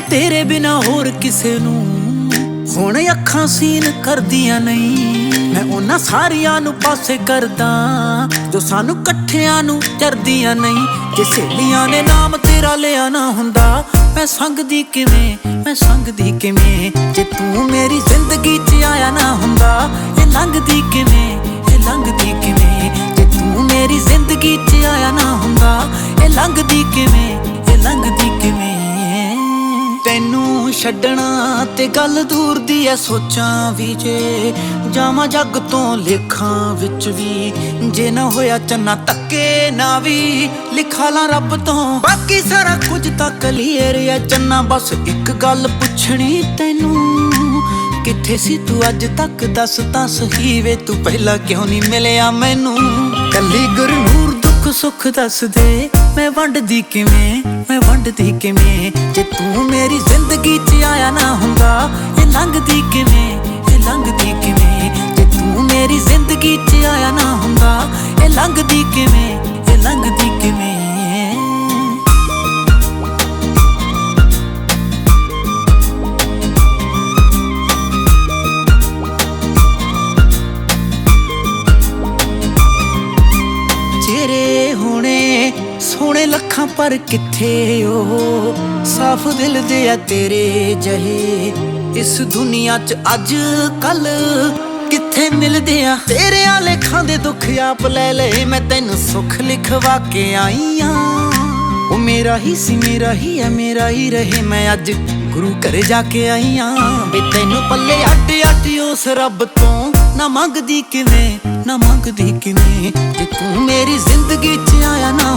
तेरे बिना होर किसे नू हुण अखां सीन करदियां नहीं। मैं उन्हां सारियां नू पासे करदा जो सानू कट्ठियां नू चरदियां नहीं। जे सहेलियां ने नाम तेरा लिया ना हुंदा मैं संगदी किवें जे तू मेरी जिंदगी च आया ना हुंदा ये लंघदी किवें जे तू मेरी जिंदगी च आया ना हुंदा ये लंघदी किवें। तैनू छड्डना ते गल दूर दी ऐ सोचां भी जे जावां जग तो लेखां विच भी जे ना होया चन्ना तक्के ना भी लिखा ला रब तो बाकी सारा कुछ तां क्लीयर ऐ चन्ना। बस एक गल पुछनी तैनू किथे सी तू अज तक दस तां सही वे तू पहला क्यों नहीं मिलिया मैनू। कली गुरनूर दुख सुख दस दे मैं वंडदी किवें जे तू मेरी जिंदगी च आया ना हुंदा ये लंघदी किवें जे तू मेरी जिंदगी च आया ना हुंदा ये लंघदी किवें। तेरे होने सोने लखां पर किथे ओ साफ दिल दे आ तेरे जहे इस दुनिया च अज कल किथे मिलदे आ। तेरे आले खांदे दुख आप ले ले मैं तैनू सुख लिखवा के आई आ। ओ मेरा ही सी मेरा ही है मेरा ही रहे मैं अज गुरु घर जाके आई आ। वे तैनू पल्ले अड्ड अड्ड उस रब तो ना मंगदी किवें जे तू मेरी जिंदगी च आया ना